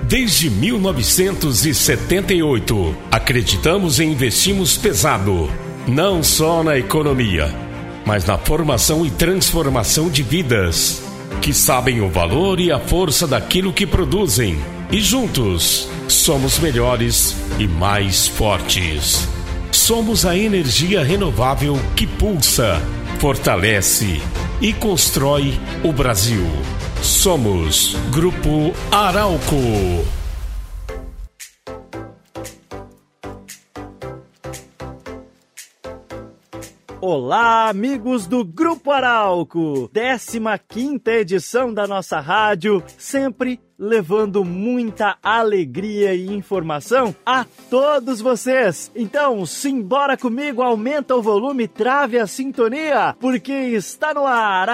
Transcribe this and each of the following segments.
Desde 1978, acreditamos e investimos pesado, não só na economia, mas na formação e transformação de vidas, que sabem o valor e a força daquilo que produzem. E juntos, somos melhores e mais fortes. Somos a energia renovável que pulsa, fortalece e constrói o Brasil. Somos Grupo Arauco. Olá, amigos do Grupo Arauco, 15ª edição da nossa rádio, sempre levando muita alegria e informação a todos vocês. Então, simbora comigo, aumenta o volume, trave a sintonia, porque está no ar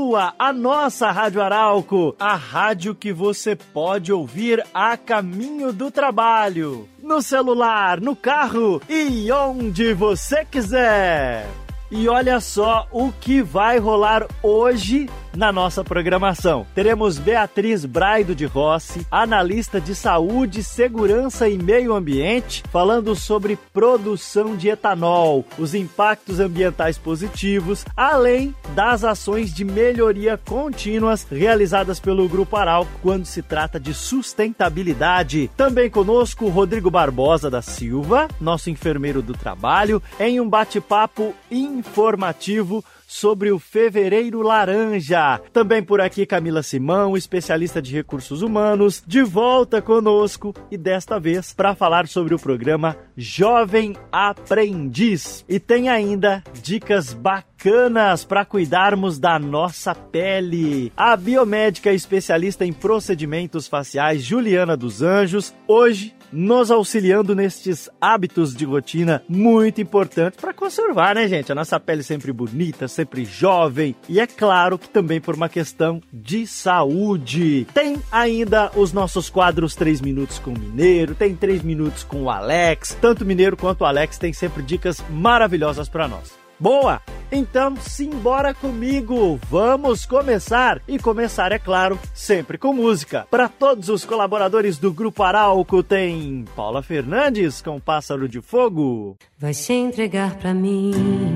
a nossa Rádio Arauco, a rádio que você pode ouvir a caminho do trabalho, no celular, no carro e onde você quiser. E olha só o que vai rolar hoje na nossa programação. Teremos Beatriz Braido de Rossi, analista de saúde, segurança e meio ambiente, falando sobre produção de etanol, os impactos ambientais positivos, além das ações de melhoria contínuas realizadas pelo Grupo Arauco quando se trata de sustentabilidade. Também conosco Rodrigo Barbosa da Silva, nosso enfermeiro do trabalho, em um bate-papo informativo sobre o Fevereiro Laranja. Também por aqui Camila Simão, especialista de recursos humanos, de volta conosco e desta vez para falar sobre o programa Jovem Aprendiz. E tem ainda dicas bacanas para cuidarmos da nossa pele. A biomédica especialista em procedimentos faciais Juliana dos Anjos, hoje nos auxiliando nestes hábitos de rotina muito importantes para conservar, né, gente? A nossa pele sempre bonita, sempre jovem e é claro que também por uma questão de saúde. Tem ainda os nossos quadros 3 minutos com o Mineiro, tem 3 minutos com o Alex. Tanto o Mineiro quanto o Alex tem sempre dicas maravilhosas para nós. Boa! Então, simbora comigo! Vamos começar! E começar, é claro, sempre com música. Para todos os colaboradores do Grupo Arauco, tem Paula Fernandes com Pássaro de Fogo. Vai se entregar pra mim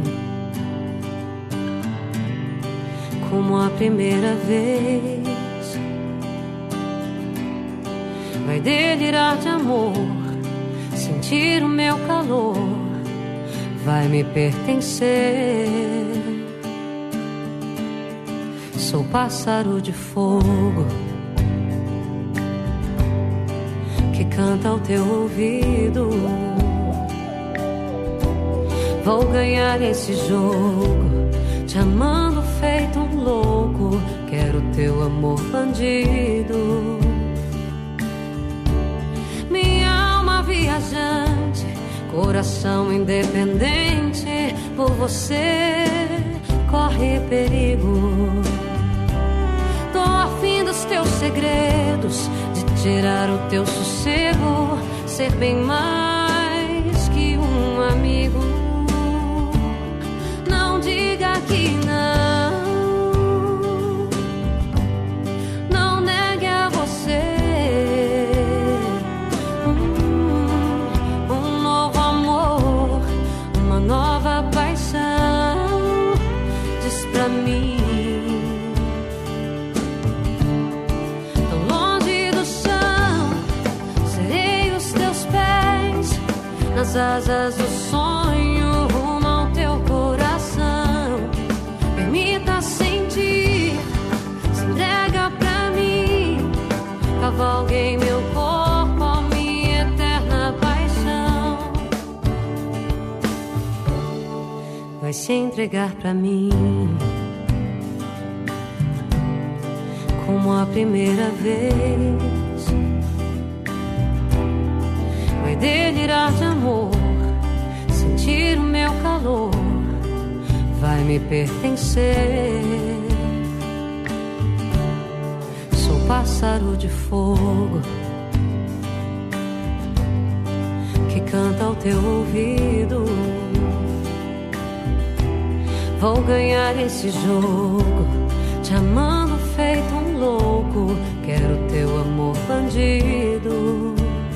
como a primeira vez. Vai delirar de amor, sentir o meu calor. Vai me pertencer. Sou pássaro de fogo que canta ao teu ouvido. Vou ganhar esse jogo, te amando feito um louco. Quero teu amor bandido. Minha alma viajante, coração independente, por você corre perigo. Tô afim dos teus segredos, de tirar o teu sossego, ser bem mais que um amigo. Não diga que não, não negue a você. Nova paixão, diz pra mim. Tão longe do chão, serei os teus pés, nas asas do sonho, rumo ao teu coração. Permita sentir, se entrega pra mim, cavalguei meu corpo, a minha eterna paixão. Vai se entregar pra mim como a primeira vez. Vai delirar de amor, sentir o meu calor. Vai me pertencer. Sou pássaro de fogo que canta ao teu ouvido. Vou ganhar esse jogo, te amando feito um louco, quero teu amor bandido.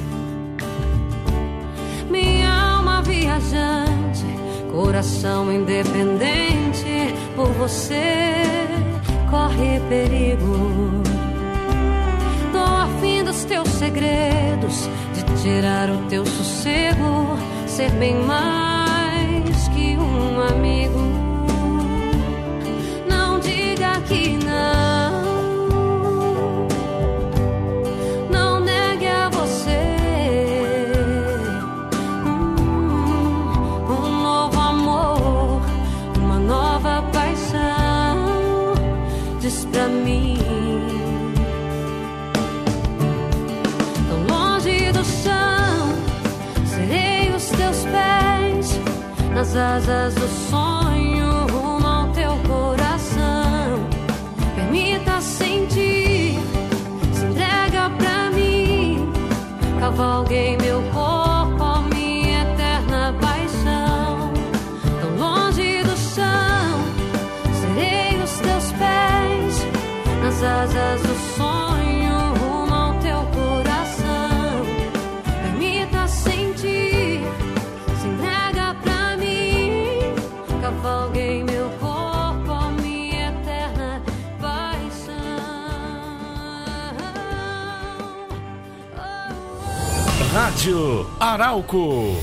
Minha alma viajante, coração independente, por você corre perigo. Tô afim dos teus segredos, de tirar o teu sossego, ser bem mais que um amigo. Não diga que não, não negue a você um novo amor, uma nova paixão. Diz pra mim, tão longe do chão, serei os teus pés, nas asas do sonho, rumo ao teu coração. Permita sentir, se entrega pra mim, cavalguei meu corpo, minha eterna paixão. Tão longe do chão, serei os teus pés, nas asas do sonho, rumo ao teu coração. Permita sentir, se entrega pra mim, cavalguei meu corpo, minha eterna paixão. Rádio Arauco.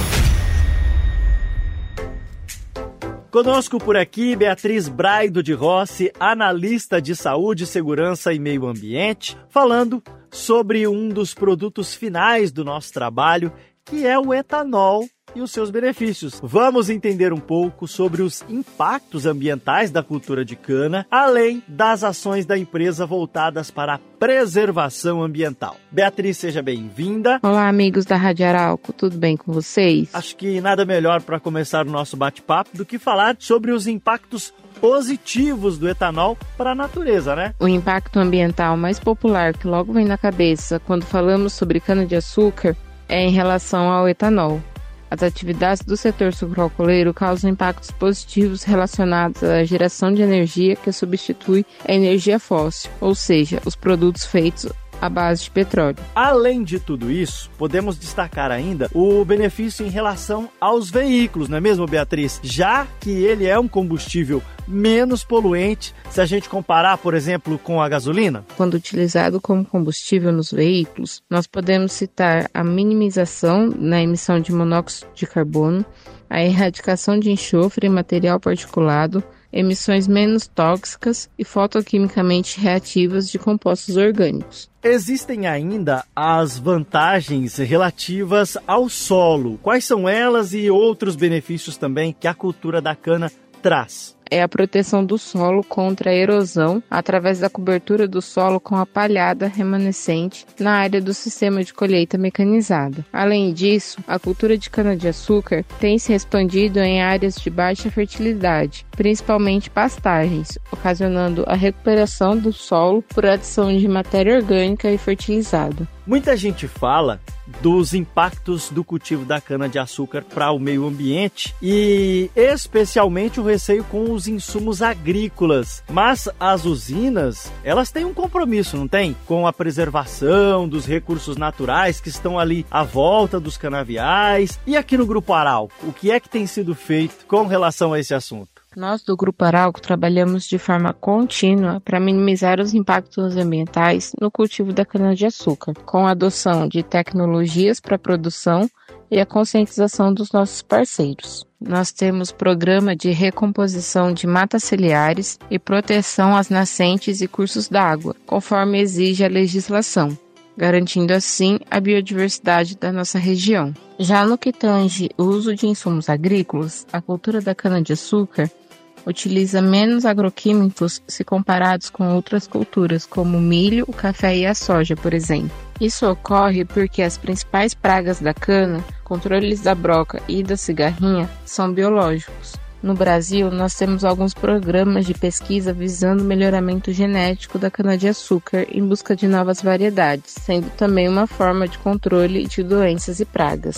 Conosco por aqui, Beatriz Braido de Rossi, analista de saúde, segurança e meio ambiente, falando sobre um dos produtos finais do nosso trabalho, que é o etanol e os seus benefícios. Vamos entender um pouco sobre os impactos ambientais da cultura de cana, além das ações da empresa voltadas para a preservação ambiental. Beatriz, seja bem-vinda. Olá, amigos da Rádio Arauco, tudo bem com vocês? Acho que nada melhor para começar o nosso bate-papo do que falar sobre os impactos positivos do etanol para a natureza, né? O impacto ambiental mais popular que logo vem na cabeça quando falamos sobre cana-de-açúcar é em relação ao etanol. As atividades do setor sucroalcooleiro causam impactos positivos relacionados à geração de energia que substitui a energia fóssil, ou seja, os produtos feitos à base de petróleo. Além de tudo isso, podemos destacar ainda o benefício em relação aos veículos, não é mesmo, Beatriz? Já que ele é um combustível menos poluente, se a gente comparar, por exemplo, com a gasolina. Quando utilizado como combustível nos veículos, nós podemos citar a minimização na emissão de monóxido de carbono, a erradicação de enxofre e material particulado, emissões menos tóxicas e fotoquimicamente reativas de compostos orgânicos. Existem ainda as vantagens relativas ao solo. Quais são elas e outros benefícios também que a cultura da cana traz? É a proteção do solo contra a erosão através da cobertura do solo com a palhada remanescente na área do sistema de colheita mecanizada. Além disso, a cultura de cana-de-açúcar tem se expandido em áreas de baixa fertilidade, principalmente pastagens, ocasionando a recuperação do solo por adição de matéria orgânica e fertilizada. Muita gente fala dos impactos do cultivo da cana-de-açúcar para o meio ambiente e especialmente o receio com os insumos agrícolas. Mas as usinas, elas têm um compromisso, não tem? Com a preservação dos recursos naturais que estão ali à volta dos canaviais. E aqui no Grupo Arauco, o que é que tem sido feito com relação a esse assunto? Nós do Grupo Arauco trabalhamos de forma contínua para minimizar os impactos ambientais no cultivo da cana-de-açúcar, com a adoção de tecnologias para a produção e a conscientização dos nossos parceiros. Nós temos programa de recomposição de matas ciliares e proteção às nascentes e cursos d'água, conforme exige a legislação, garantindo assim a biodiversidade da nossa região. Já no que tange o uso de insumos agrícolas, a cultura da cana-de-açúcar utiliza menos agroquímicos se comparados com outras culturas, como o milho, o café e a soja, por exemplo. Isso ocorre porque as principais pragas da cana, controles da broca e da cigarrinha, são biológicos. No Brasil, nós temos alguns programas de pesquisa visando o melhoramento genético da cana-de-açúcar em busca de novas variedades, sendo também uma forma de controle de doenças e pragas.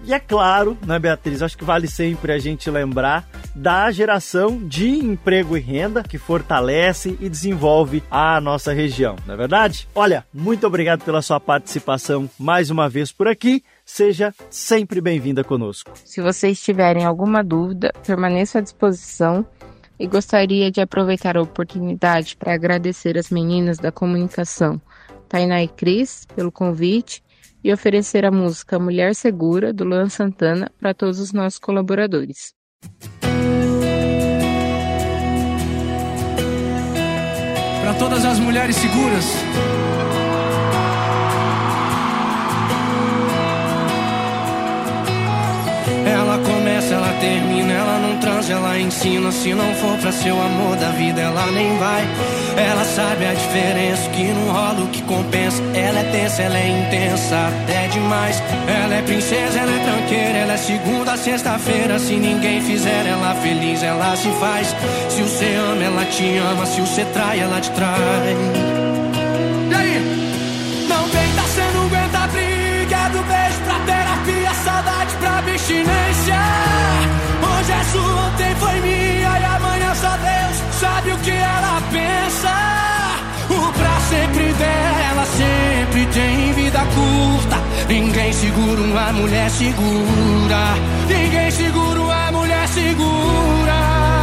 E é claro, né, Beatriz, acho que vale sempre a gente lembrar da geração de emprego e renda que fortalece e desenvolve a nossa região, não é verdade? Olha, muito obrigado pela sua participação mais uma vez por aqui. Seja sempre bem-vinda conosco. Se vocês tiverem alguma dúvida, permaneça à disposição e gostaria de aproveitar a oportunidade para agradecer as meninas da comunicação, Tainá e Cris, pelo convite e oferecer a música Mulher Segura, do Luan Santana, para todos os nossos colaboradores. Para todas as mulheres seguras. Ela começa, ela termina, ela não transa, ela ensina. Se não for pra ser o amor da vida, ela nem vai. Ela sabe a diferença, o que não rola, o que compensa. Ela é tensa, ela é intensa, até demais. Ela é princesa, ela é tranqueira, ela é segunda a sexta-feira. Se ninguém fizer ela feliz, ela se faz. Se você ama, ela te ama. Se você trai, ela te trai. E aí? Não tenta, cê não aguenta a briga. Do beijo pra terapia, saudade pra abstinência. Hoje é sua, ontem foi minha, e amanhã só Deus sabe o que ela pensa. O pra sempre dela sempre tem vida curta. Ninguém segura uma mulher segura. Ninguém segura uma mulher segura.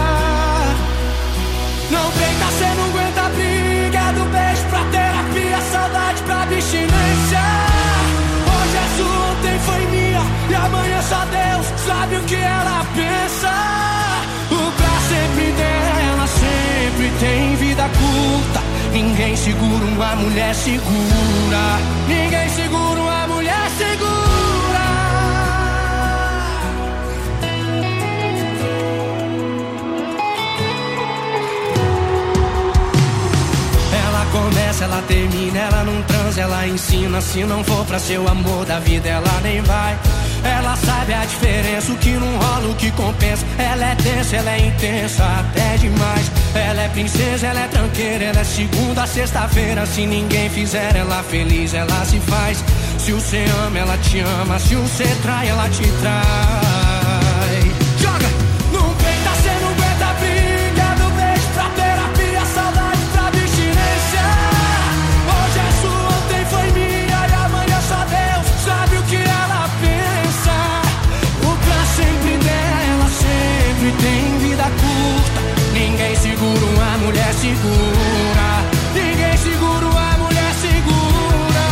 Não tenta, cê não aguenta a briga. Do beijo pra terapia, saudade pra abstinência. Hoje é sua, ontem foi minha, e amanhã só Deus sabe o que ela pensa. O pra sempre dela sempre tem vida curta. Ninguém segura uma mulher segura. Ninguém segura uma mulher segura. Ela começa, ela termina, ela não transa, ela ensina. Se não for pra ser o amor da vida, ela nem vai. Ela sabe a diferença, o que não rola, o que compensa. Ela é tensa, ela é intensa, até demais. Ela é princesa, ela é tranqueira, ela é segunda a sexta-feira. Se ninguém fizer ela feliz, ela se faz. Se você ama, ela te ama. Se você trai, ela te trai. Joga! Não tenta, cê não aguenta a briga. Do beijo pra terapia, saudade pra abstinência. Hoje é sua, ontem foi minha, e amanhã só Deus sabe o que ela pensa. O pra sempre dela sempre tem vida curta. Ninguém segura uma mulher segura. Ninguém segura uma mulher segura.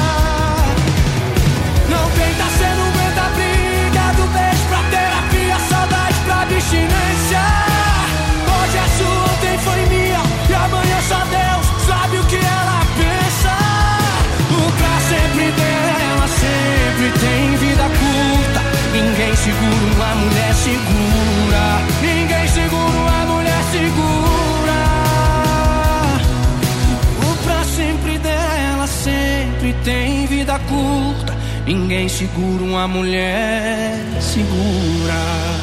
Não tenta, cê não aguenta a briga. Do beijo pra terapia, saudade pra abstinência. Hoje é sua, ontem foi minha, e amanhã só Deus sabe o que ela pensa. O pra sempre dela sempre tem vida curta. Ninguém segura uma mulher segura. Ninguém segura uma mulher segura. O pra sempre dela sempre tem vida curta. Ninguém segura uma mulher segura.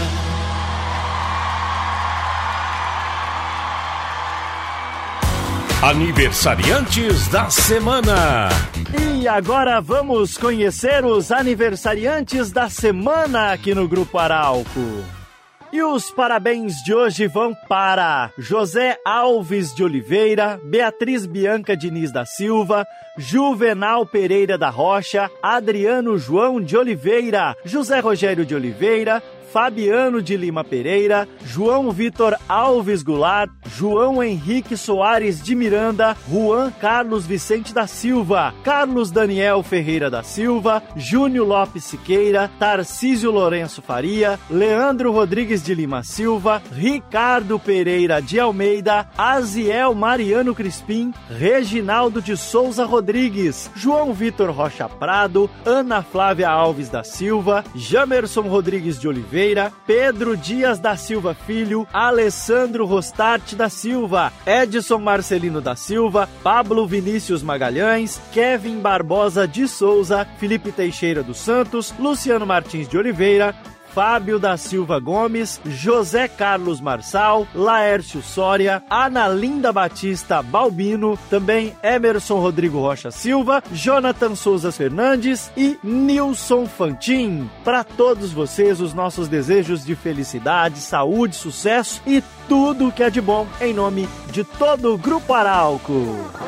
Aniversariantes da semana. E agora vamos conhecer os aniversariantes da semana aqui no Grupo Arauco. E os parabéns de hoje vão para José Alves de Oliveira, Beatriz Bianca Diniz da Silva, Juvenal Pereira da Rocha, Adriano João de Oliveira, José Rogério de Oliveira, Fabiano de Lima Pereira, João Vitor Alves Goulart, João Henrique Soares de Miranda, Juan Carlos Vicente da Silva, Carlos Daniel Ferreira da Silva, Júnior Lopes Siqueira, Tarcísio Lourenço Faria, Leandro Rodrigues de Lima Silva, Ricardo Pereira de Almeida, Aziel Mariano Crispim, Reginaldo de Souza Rodrigues, João Vitor Rocha Prado, Ana Flávia Alves da Silva, Jamerson Rodrigues de Oliveira, Pedro Dias da Silva Filho, Alessandro Rostarte da Silva, Edson Marcelino da Silva, Pablo Vinícius Magalhães, Kevin Barbosa de Souza, Felipe Teixeira dos Santos, Luciano Martins de Oliveira, Fábio da Silva Gomes, José Carlos Marçal, Laércio Soria, Analinda Batista Balbino, também Emerson Rodrigo Rocha Silva, Jonathan Souza Fernandes e Nilson Fantin. Para todos vocês, os nossos desejos de felicidade, saúde, sucesso e tudo o que é de bom, em nome de todo o Grupo Arauco.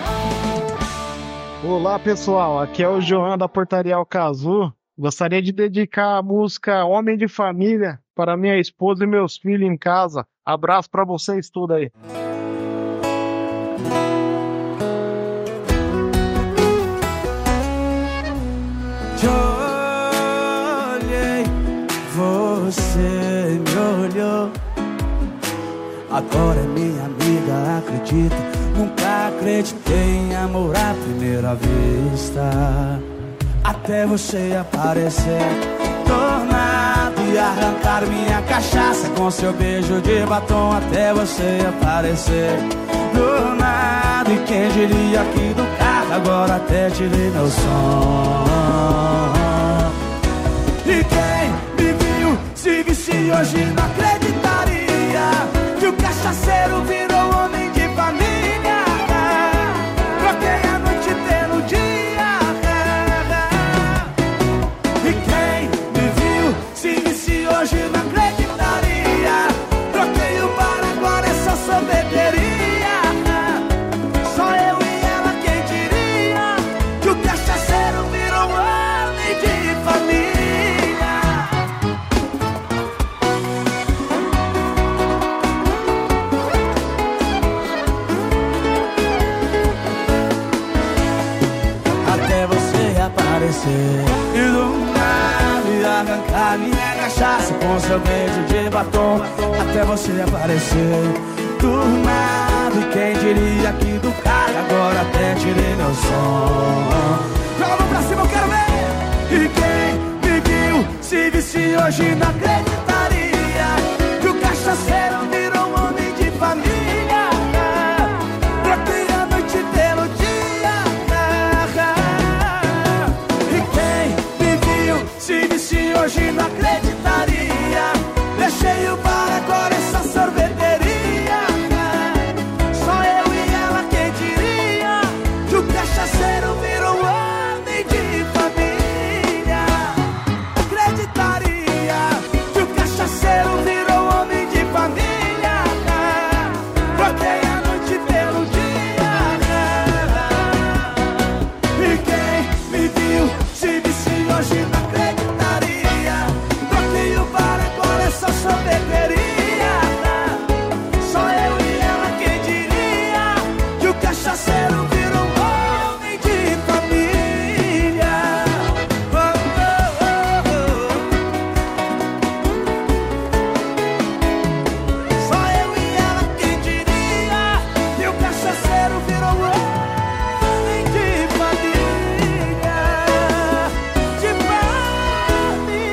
Olá pessoal, aqui é o João da Portaria Alcazu. Gostaria de dedicar a música Homem de Família para minha esposa e meus filhos em casa. Abraço para vocês tudo aí. Olhei, você me olhou. Agora é minha amiga, acredita. Nunca acreditei em amor à primeira vista. Até você aparecer, tornado e arrancar minha cachaça com seu beijo de batom. Até você aparecer, do nada. E quem diria que do carro agora até tirei meu som. E quem me viu, se visse hoje não acreditaria que o cachaceiro virou homem de família. Troquei a noite pelo dia. Hoje não acreditaria. Troquei o bar, agora é só sorveteria. Só eu e ela, quem diria que o cachaceiro virou homem de família. Até você aparecer e do nada arrancar minha cachaça com seu beijo de batom. Até você aparecer do nada. E quem diria que do carro agora até tirei meu som. Joga a mão pra cima, eu quero ver. E quem me viu, se visse hoje não acreditaria que o cachaceiro virou um homem de família. Troquei a noite pelo dia. E quem me viu, se visse hoje não acreditaria. Deixei o bar, agora é só sorveteria. Só eu e ela, quem diria que o cachaceiro virou homem de família. Acreditaria que o cachaceiro virou homem de família. Troquei a noite pelo dia. E quem me viu, se visse hoje não acreditaria. Troquei o bar, agora é só sorveteria. Só eu e ela, quem diria que o cachaceiro virou homem de família. Oh, oh, oh. Só eu e ela, quem diria que o cachaceiro virou homem de família. De família.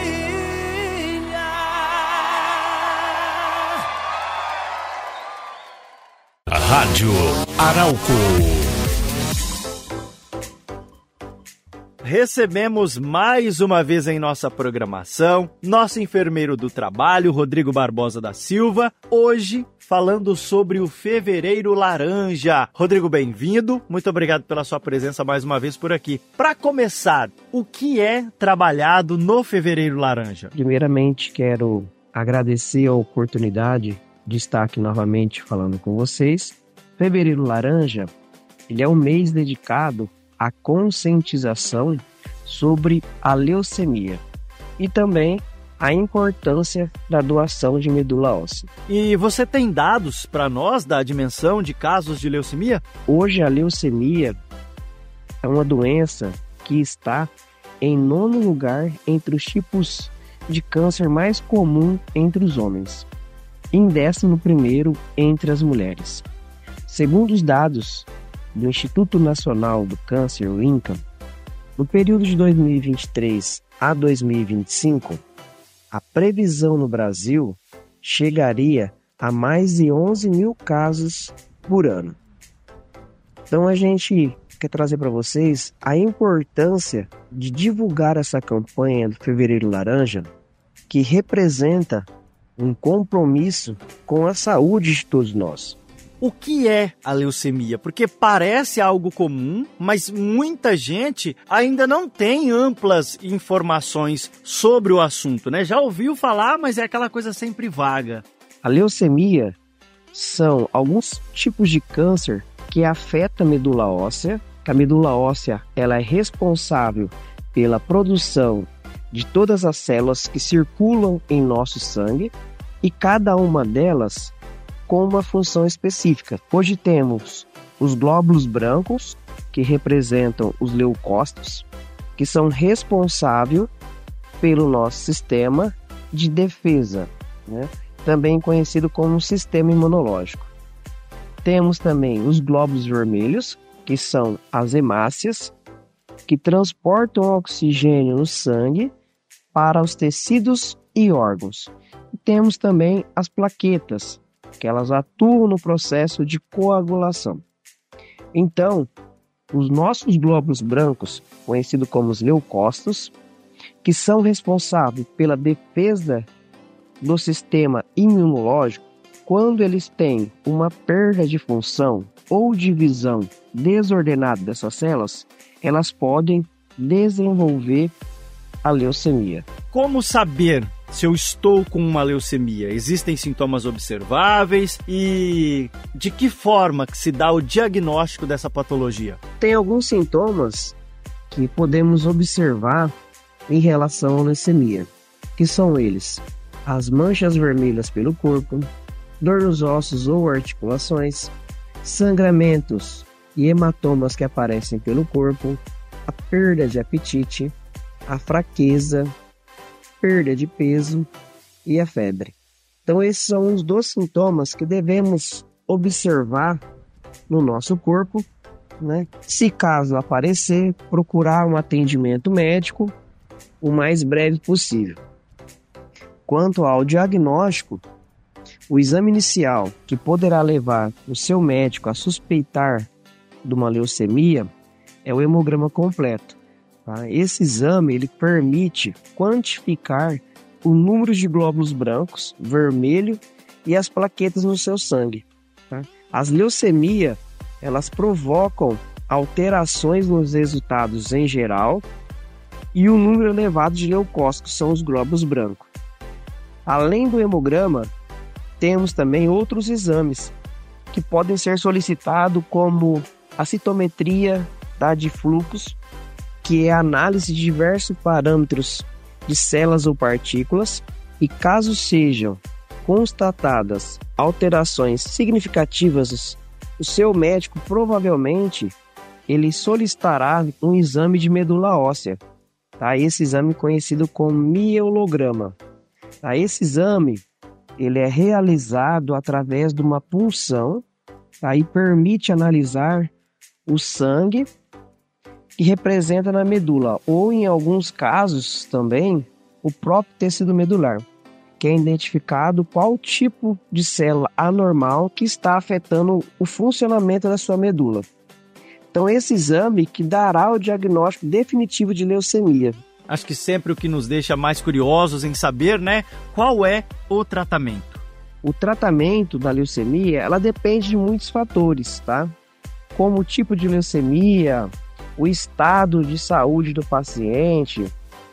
Rádio Arauco. Recebemos mais uma vez em nossa programação nosso enfermeiro do trabalho, Rodrigo Barbosa da Silva, hoje falando sobre o Fevereiro Laranja. Rodrigo, bem-vindo. Muito obrigado pela sua presença mais uma vez por aqui. Para começar, o que é trabalhado no Fevereiro Laranja? Primeiramente, quero agradecer a oportunidade de estar aqui novamente falando com vocês. Fevereiro Laranja, ele é um mês dedicado à conscientização sobre a leucemia e também a importância da doação de medula óssea. E você tem dados para nós da dimensão de casos de leucemia? Hoje a leucemia é uma doença que está em 9º lugar entre os tipos de câncer mais comum entre os homens, em 11º entre as mulheres. Segundo os dados do Instituto Nacional do Câncer, o INCA, no período de 2023 a 2025, a previsão no Brasil chegaria a mais de 11 mil casos por ano. Então a gente quer trazer para vocês a importância de divulgar essa campanha do Fevereiro Laranja, que representa um compromisso com a saúde de todos nós. O que é a leucemia? Porque parece algo comum, mas muita gente ainda não tem amplas informações sobre o assunto, né? Já ouviu falar, mas é aquela coisa sempre vaga. A leucemia são alguns tipos de câncer que afetam a medula óssea. A medula óssea ela é responsável pela produção de todas as células que circulam em nosso sangue e cada uma delas com uma função específica. Hoje temos os glóbulos brancos, que representam os leucócitos, que são responsáveis pelo nosso sistema de defesa, né? Também conhecido como sistema imunológico. Temos também os glóbulos vermelhos, que são as hemácias, que transportam oxigênio no sangue para os tecidos e órgãos. E temos também as plaquetas, que elas atuam no processo de coagulação. Então, os nossos glóbulos brancos, conhecidos como os leucócitos, que são responsáveis pela defesa do sistema imunológico, quando eles têm uma perda de função ou divisão desordenada dessas células, elas podem desenvolver a leucemia. Como saber se eu estou com uma leucemia? Existem sintomas observáveis e de que forma que se dá o diagnóstico dessa patologia? Tem alguns sintomas que podemos observar em relação à leucemia, que são eles: as manchas vermelhas pelo corpo, dor nos ossos ou articulações, sangramentos e hematomas que aparecem pelo corpo, a perda de apetite, a fraqueza, perda de peso e a febre. Então esses são os 2 sintomas que devemos observar no nosso corpo, né? Se caso aparecer, procurar um atendimento médico o mais breve possível. Quanto ao diagnóstico, o exame inicial que poderá levar o seu médico a suspeitar de uma leucemia é o hemograma completo. Tá? Esse exame ele permite quantificar o número de glóbulos brancos, vermelho e as plaquetas no seu sangue. Tá? As leucemias elas provocam alterações nos resultados em geral e o número elevado de leucócitos, que são os glóbulos brancos. Além do hemograma, temos também outros exames que podem ser solicitados, como a citometria de fluxo, que é a análise de diversos parâmetros de células ou partículas, e caso sejam constatadas alterações significativas, o seu médico provavelmente ele solicitará um exame de medula óssea, tá? Esse exame é conhecido como mielograma. Tá? Esse exame ele é realizado através de uma punção, tá? E permite analisar o sangue que representa na medula, ou em alguns casos também o próprio tecido medular, que é identificado qual tipo de célula anormal que está afetando o funcionamento da sua medula. Então esse exame que dará o diagnóstico definitivo de leucemia. Acho que sempre o que nos deixa mais curiosos em saber, né, qual é o tratamento. O tratamento da leucemia, ela depende de muitos fatores, tá? Como o tipo de leucemia, o estado de saúde do paciente.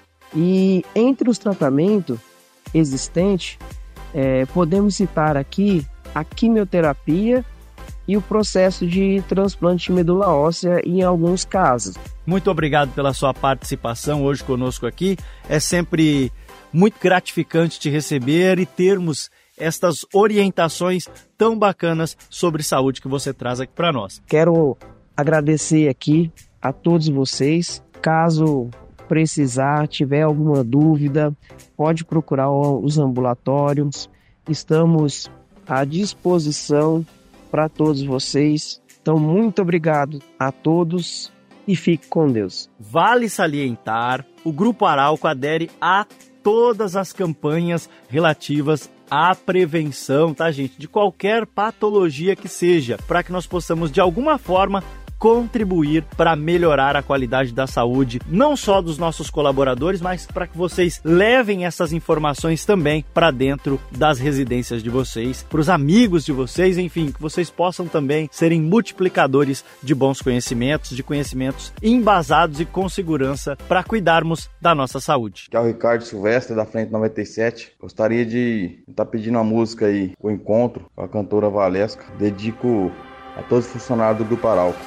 E entre os tratamentos existentes, podemos citar aqui a quimioterapia e o processo de transplante de medula óssea em alguns casos. Muito obrigado pela sua participação hoje conosco aqui. É sempre muito gratificante te receber e termos estas orientações tão bacanas sobre saúde que você traz aqui para nós. Quero agradecer aqui a todos vocês. Caso precisar, tiver alguma dúvida, pode procurar os ambulatórios. Estamos à disposição para todos vocês. Então, muito obrigado a todos e fique com Deus. Vale salientar, o Grupo Arauco adere a todas as campanhas relativas à prevenção, tá, gente? De qualquer patologia que seja, para que nós possamos, de alguma forma, contribuir para melhorar a qualidade da saúde, não só dos nossos colaboradores, mas para que vocês levem essas informações também para dentro das residências de vocês, para os amigos de vocês, enfim, que vocês possam também serem multiplicadores de bons conhecimentos, de conhecimentos embasados e com segurança para cuidarmos da nossa saúde. Aqui é o Ricardo Silvestre, da Frente 97. Gostaria de estar pedindo uma música aí, O Encontro, com a cantora Valesca. Dedico a todos os funcionários do Grupo Arauco.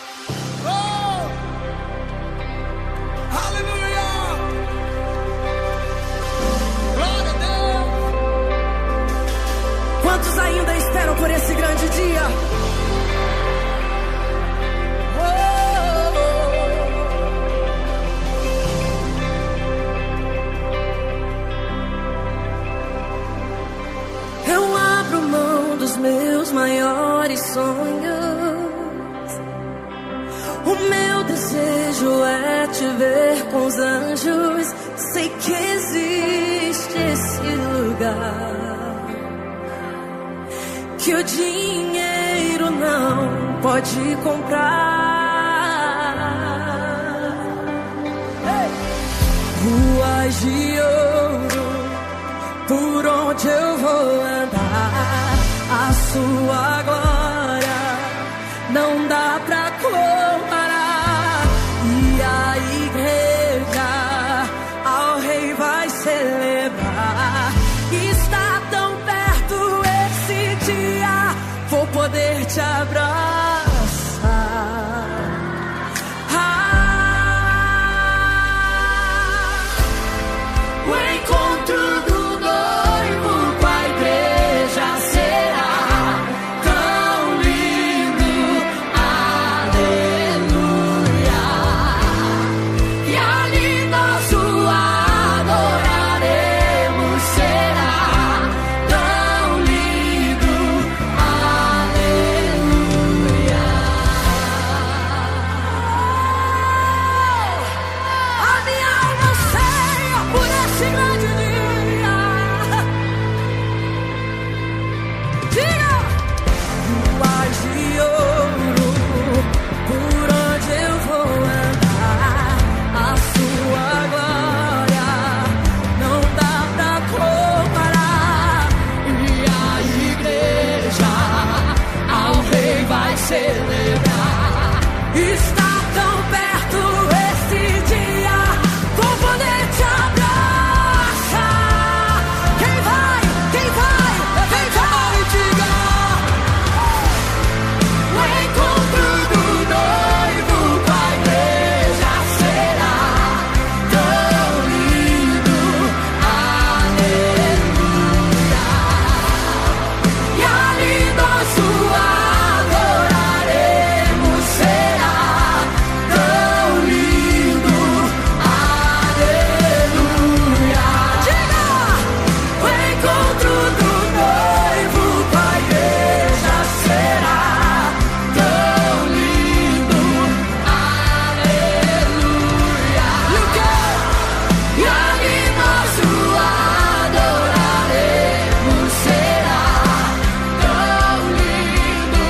Quantos ainda esperam por esse grande dia? Eu abro mão dos meus maiores sonhos. O meu desejo é te ver com os anjos. Sei que existe esse lugar que o dinheiro não pode comprar. Ruas de ouro, por onde eu vou andar, a sua glória não dá pra comparar. E a igreja ao rei vai celebrar. Está tão perto esse dia, vou poder te abraçar. O encontro do noivo com a igreja será tão lindo, aleluia. E ali nós o adoraremos, será tão lindo, aleluia. A minha alma anseia por esse grande dia. Diga! Ruas de ouro, por onde eu vou andar, a sua glória não dá pra comparar. E a igreja ao rei vai celebrar. Está tão perto esse dia, vou poder te abraçar. Quem vai? Quem vai? Levanta a mão e diga: o encontro do noivo com a igreja será tão lindo, aleluia. E ali nós o adoraremos, será tão lindo, aleluia. Diga! O encontro do noivo com a igreja será tão lindo, aleluia. E o quê? E ali nós o adoraremos, será tão lindo,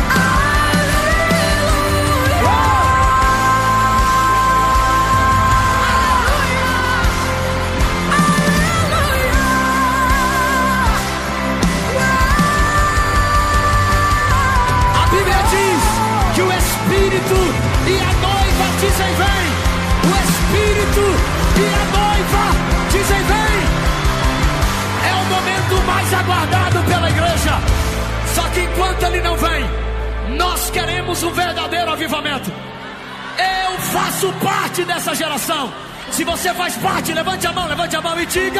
A Bíblia diz que o Espírito e a noiva dizem vem. O Espírito e a noiva dizem vem. É o momento mais aguardado pela igreja. Só que enquanto ele não vem, nós queremos um verdadeiro avivamento. Eu faço parte dessa geração. Se você faz parte, levante a mão e diga: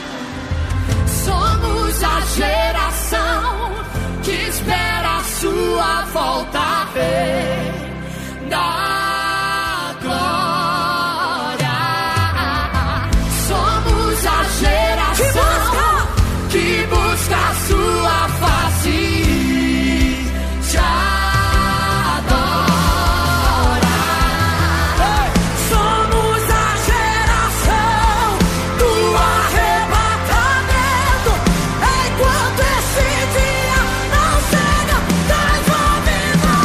somos a geração que espera a sua volta ver da glória. Somos a geração que busca a sua face e te adora. Somos a geração do arrebatamento. Enquanto esse dia não chega, nós vamos viver.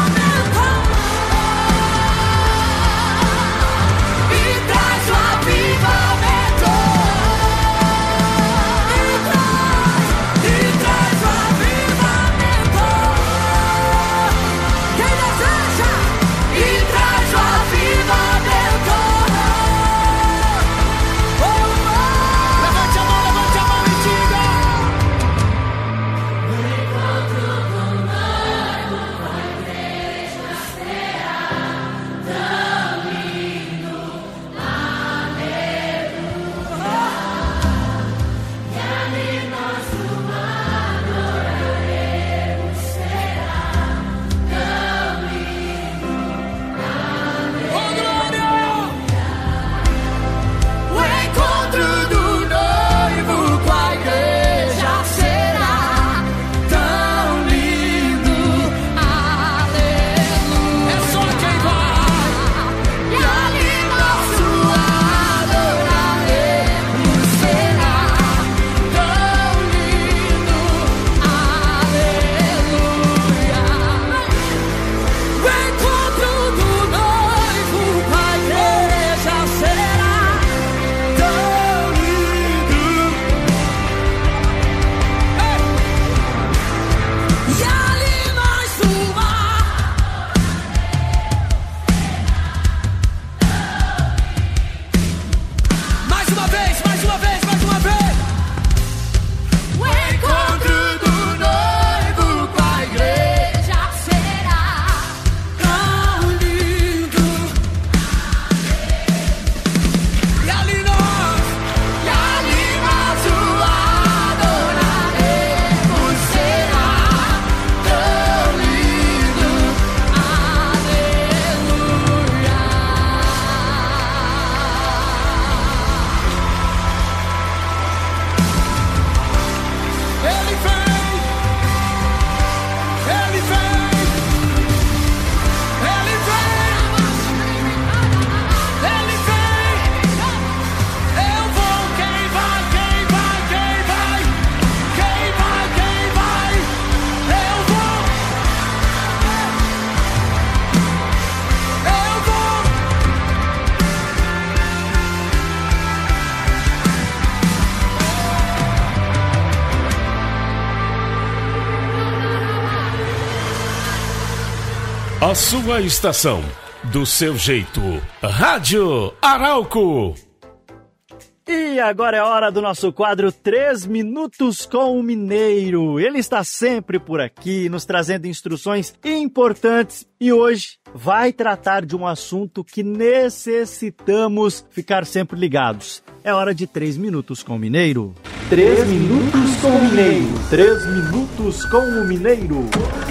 A sua estação, do seu jeito. Rádio Arauco. E agora é hora do nosso quadro 3 Minutos com o Mineiro. Ele está sempre por aqui, nos trazendo instruções importantes e hoje vai tratar de um assunto que necessitamos ficar sempre ligados. É hora de 3 Minutos com o Mineiro. 3 Minutos com o Mineiro. 3 Minutos com o Mineiro.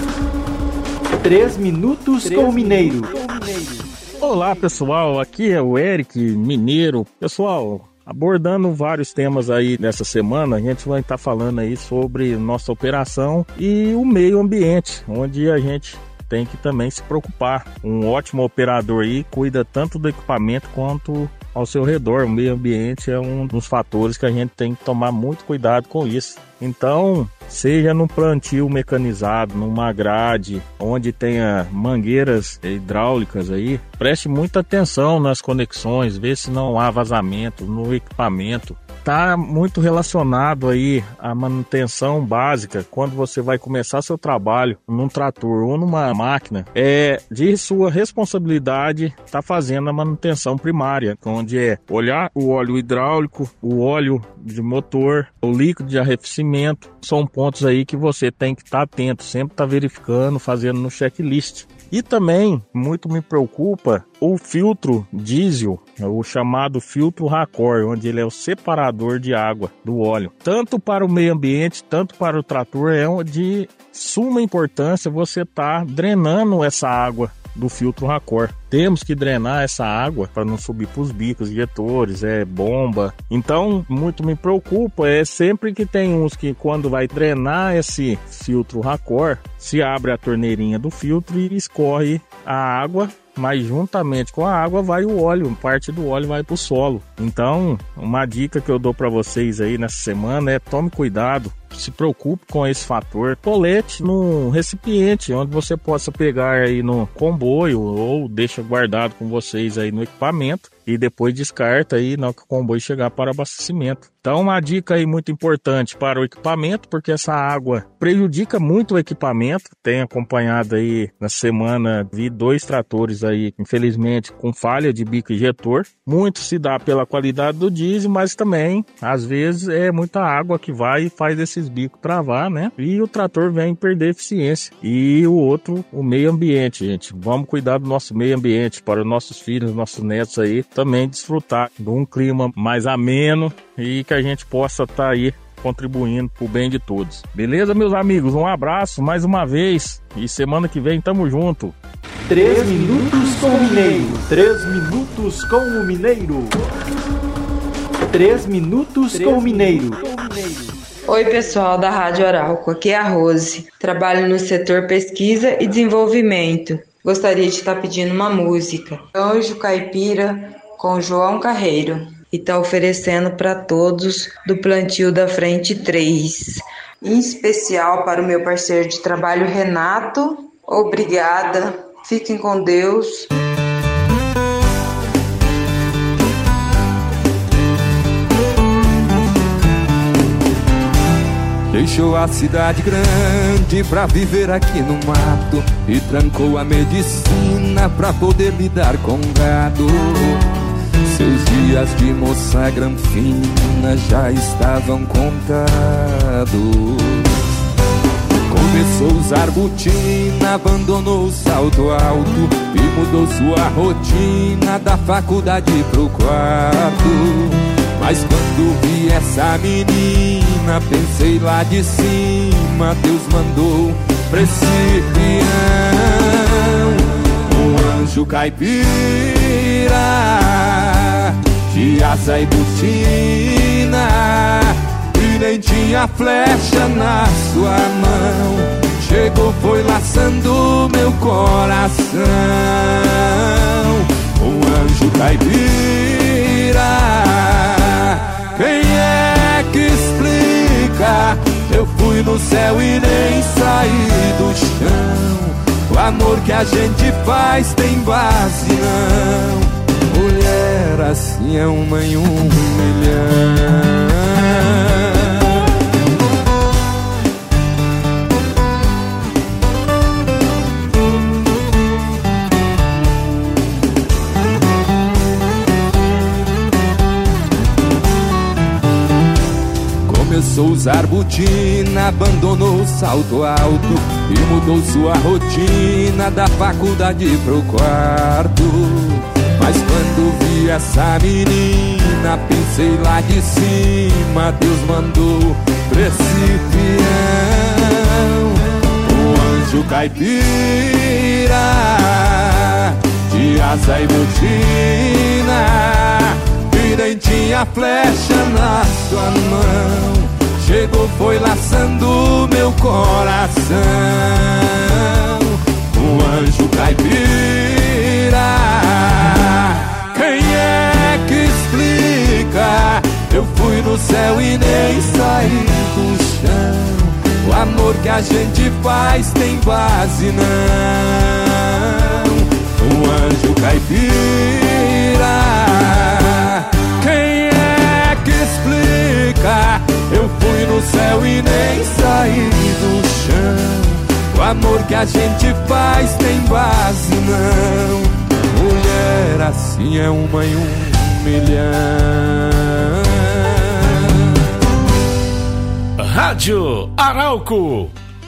3 Minutos com o Mineiro. Olá pessoal, aqui é o Eric Mineiro. Pessoal, abordando vários temas aí nessa semana, a gente vai estar falando aí sobre nossa operação e o meio ambiente, onde a gente tem que também se preocupar. Um ótimo operador aí cuida tanto do equipamento quanto ao seu redor. O meio ambiente é um dos fatores que a gente tem que tomar muito cuidado com isso. Então, seja num plantio mecanizado, numa grade, onde tenha mangueiras hidráulicas aí, preste muita atenção nas conexões, vê se não há vazamento no equipamento. Está muito relacionado aí à manutenção básica. Quando você vai começar seu trabalho num trator ou numa máquina, é de sua responsabilidade estar fazendo a manutenção primária, onde é olhar o óleo hidráulico, o óleo de motor, o líquido de arrefecimento. São pontos aí que você tem que estar atento, sempre estar verificando, fazendo no checklist. E também, muito me preocupa, o filtro diesel, o chamado filtro Racor, onde ele é o separador de água do óleo. Tanto para o meio ambiente, tanto para o trator, é de suma importância você estar drenando essa água do filtro Racor. Temos que drenar essa água para não subir para os bicos injetores, bomba. Então, muito me preocupa, sempre que tem uns que quando vai drenar esse filtro Racor, se abre a torneirinha do filtro e escorre a água, mas juntamente com a água vai o óleo, parte do óleo vai para o solo. Então, uma dica que eu dou para vocês aí nessa semana é tome cuidado, se preocupe com esse fator. Colete num recipiente onde você possa pegar aí no comboio ou deixa guardado com vocês aí no equipamento e depois descarta aí na hora que o comboio chegar para abastecimento. Então, uma dica aí muito importante para o equipamento, porque essa água prejudica muito o equipamento. Tenho acompanhado aí na semana, vi 2 tratores aí, infelizmente, com falha de bico injetor. Muito se dá pela qualidade do diesel, mas também, às vezes, é muita água que vai e faz esses bicos travar, né? E o trator vem perder eficiência. E o outro, o meio ambiente, gente. Vamos cuidar do nosso meio ambiente para os nossos filhos, nossos netos aí, também desfrutar de um clima mais ameno e que a gente possa estar aí contribuindo para o bem de todos. Beleza, meus amigos? Um abraço mais uma vez e semana que vem tamo junto. 3 Minutos com o Mineiro. 3 Minutos com o Mineiro. 3 Minutos com o Mineiro. Oi pessoal da Rádio Arauco, aqui é a Rose. Trabalho no setor pesquisa e desenvolvimento. Gostaria de estar pedindo uma música. Anjo Caipira com João Carreiro. E está oferecendo para todos do plantio da Frente 3. Em especial para o meu parceiro de trabalho, Renato. Obrigada. Fiquem com Deus. Deixou a cidade grande pra viver aqui no mato e trancou a medicina pra poder lidar com gado. Seus dias de moça granfina já estavam contados. Começou a usar botina, abandonou o salto alto e mudou sua rotina da faculdade pro quarto. Mas quando vi essa menina, pensei lá de cima, Deus mandou pra esse peão um anjo caipira de asa e botina, e nem tinha flecha na sua mão. Chegou, foi laçando meu coração. Um anjo caipira, quem é que explica? Eu fui no céu e nem saí do chão. O amor que a gente faz tem base não. Mulher assim é uma em 1 milhão. usar botina, abandonou o salto alto e mudou sua rotina da faculdade pro quarto. Mas quando vi essa menina, pensei lá de cima, Deus mandou pra esse peão o anjo caipira, de asa e botina, e nem tinha flecha na sua mão. Chegou, foi laçando meu coração. O anjo caipira, quem é que explica? Eu fui no céu e nem saí do chão. O amor que a gente faz tem base não. O anjo caipira, quem é que explica? Eu fui no céu e nem saí do chão. O amor que a gente faz tem base não. Mulher assim é uma em 1 milhão. Rádio Arauco.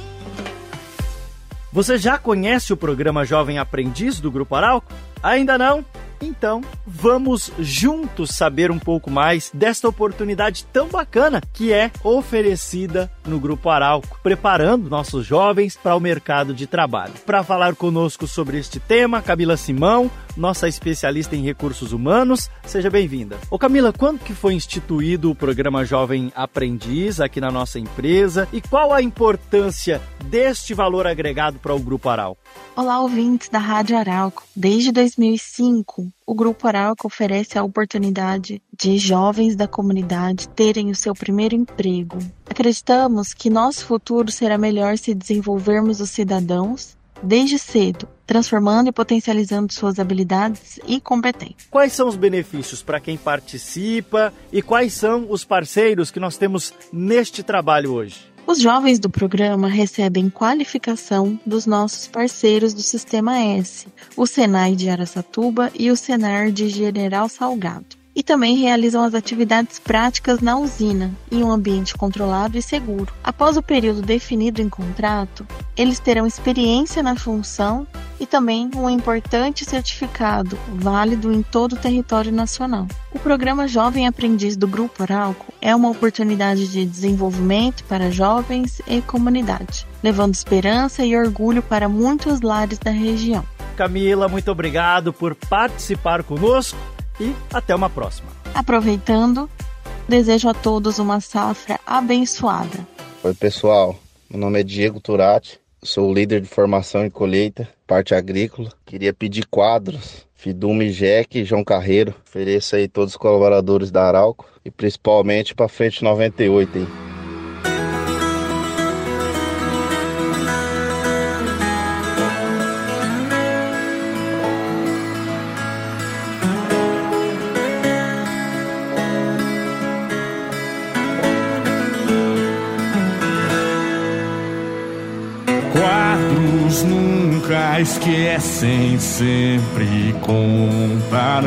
Você já conhece o programa Jovem Aprendiz do Grupo Arauco? Ainda não? Então, vamos juntos saber um pouco mais desta oportunidade tão bacana que é oferecida no Grupo Arauco, preparando nossos jovens para o mercado de trabalho. Para falar conosco sobre este tema, Camila Simão, nossa especialista em recursos humanos. Seja bem-vinda. Ô Camila, quando que foi instituído o programa Jovem Aprendiz aqui na nossa empresa e qual a importância deste valor agregado para o Grupo Arauco? Olá, ouvintes da Rádio Arauco. Desde 2005, o Grupo Arauco oferece a oportunidade de jovens da comunidade terem o seu primeiro emprego. Acreditamos que nosso futuro será melhor se desenvolvermos os cidadãos desde cedo, transformando e potencializando suas habilidades e competências. Quais são os benefícios para quem participa e quais são os parceiros que nós temos neste trabalho hoje? Os jovens do programa recebem qualificação dos nossos parceiros do Sistema S, o Senai de Araçatuba e o Senar de General Salgado. E também realizam as atividades práticas na usina, em um ambiente controlado e seguro. Após o período definido em contrato, eles terão experiência na função e também um importante certificado válido em todo o território nacional. O programa Jovem Aprendiz do Grupo Arauco é uma oportunidade de desenvolvimento para jovens e comunidade, levando esperança e orgulho para muitos lares da região. Camila, muito obrigado por participar conosco. E até uma próxima. Aproveitando, desejo a todos uma safra abençoada. Oi pessoal, meu nome é Diego Turati, sou líder de formação e colheita, parte agrícola. Queria pedir quadros, Fidume Jeque e João Carreiro. Ofereço aí todos os colaboradores da Arauco e principalmente para frente 98 aí. Nunca esquecem, sempre contarão